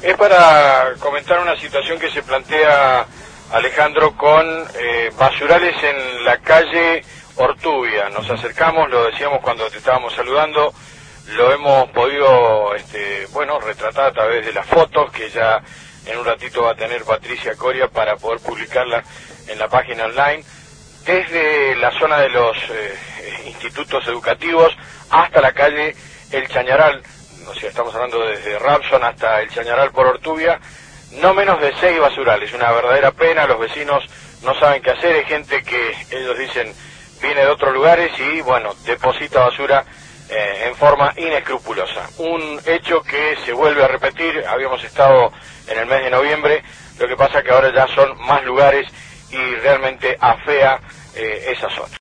Es para comentar una situación que se plantea, Alejandro, con basurales en la calle Ortubia. Nos acercamos, lo decíamos cuando te estábamos saludando, lo hemos podido retratar a través de las fotos que ya en un ratito va a tener Patricia Coria para poder publicarla en la página online, desde la zona de los institutos educativos hasta la calle El Chañaral. O sea, estamos hablando desde Rapson hasta El Chañaral por Ortubia, no menos de 6 basurales, una verdadera pena. Los vecinos no saben qué hacer, hay gente que ellos dicen viene de otros lugares y deposita basura en forma inescrupulosa. Un hecho que se vuelve a repetir. Habíamos estado en el mes de noviembre, lo que pasa que ahora ya son más lugares y realmente afea esa zona.